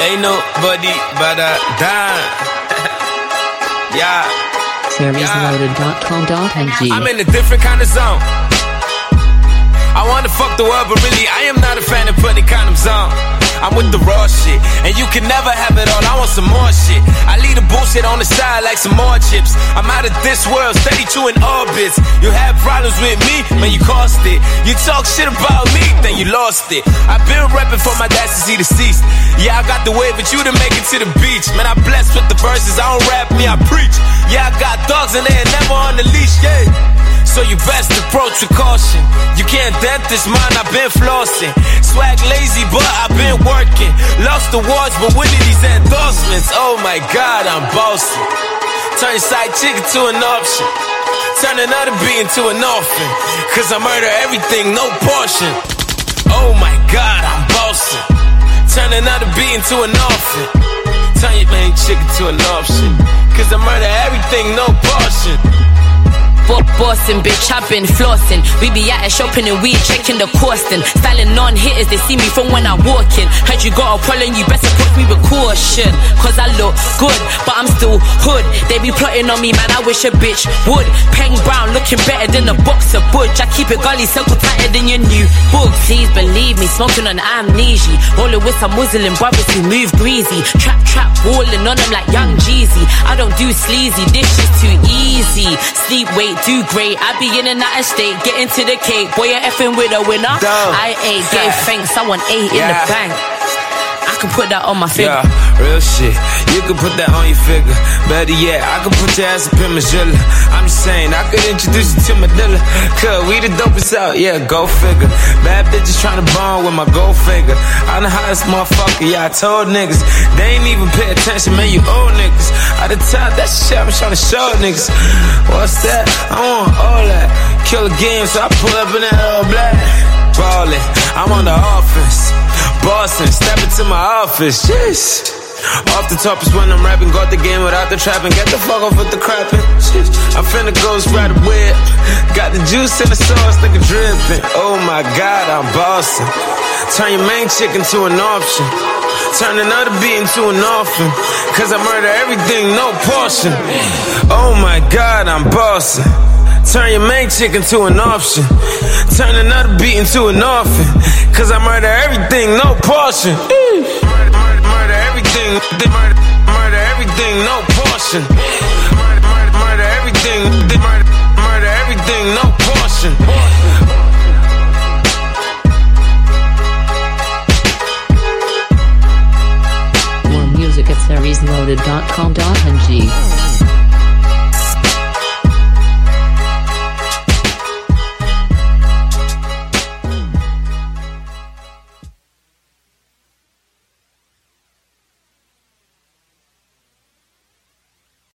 Ain't nobody but a dime. Yeah. SeriesLoaded.com.ng. I'm in a different kind of zone. I wanna fuck the world, but really I am not a fan of putting condoms on. I'm with the raw shit, and you can never have it all. I want some more shit. I leave the bullshit on the side like some more chips. I'm out of this world, steady chewing orbits. You have problems with me, man, you cost it. You talk shit about me, then you lost it. I've been repping for my dads to see deceased. Yeah, I got the way, but you to make it to the beach. Man, I'm blessed with the verses. I don't rap me, I preach. Yeah, I got dogs and they ain't never on the leash, yeah. So you best approach with caution. You can't dent this mind, I've been flossing. Swag lazy, but I've been working. Lost awards, but winning these endorsements. Oh my God, I'm bossing. Turn your side chick into an option. Turn another beat into an orphan. Cause I murder everything, no portion. Oh my God, I'm bossing. Turn another beat into an orphan. Turn your main chick into an option. Cause I murder everything, no portion. Bossing, bitch, I've been flossing. We be out shopping and we checking the costing. Styling non-hitters, they see me from when I walk in. Heard you got a problem, you best approach me with caution. Cause I look good, but I'm still hood. They be plotting on me, man, I wish a bitch would. Peng Brown looking better than a box of budge. I keep it gully circle tighter than your new book. Please believe me, smoking on amnesia. Rolling with some Muslim brothers who move greasy. Trap, walling on them like young Jeezy. I don't do sleazy, this is too easy. Sleep, wait, do great. I be in and out of state, getting to the cake. Boy, you're effing with a winner. I ate, gave thanks, I want 8 in the bank. I can put that on my finger. Yeah, real shit. You can put that on your figure. Better yet, I can put your ass up in Magilla. I'm just saying, I could introduce you to my dealer. Cause we the dopest out, yeah, go figure. Bad bitches tryna bond with my gold figure. I'm the hottest motherfucker, yeah, I told niggas. They ain't even pay attention, man, you old niggas. Out of top, that's shit I'm tryna show niggas. What's that? I want all that. Kill a game, so I pull up in that all black. Ballin', I'm on the offense. Boston, step into my office, yes. Off the top is when I'm rapping. Got the game without the trapping. Get the fuck off with the crapping. I'm finna go spread a whip. Got the juice in the sauce, nigga dripping. Oh my God, I'm bossing. Turn your main chick into an option. Turn another beat into an orphan. Cause I murder everything, no portion. Oh my God, I'm bossing. Turn your main chick into an option. Turn another beat into an orphan. Cause I murder everything, no portion. Murder everything, murder everything, no portion. Murder everything, murder everything, no portion. More music at SeriesLoaded.com.ng.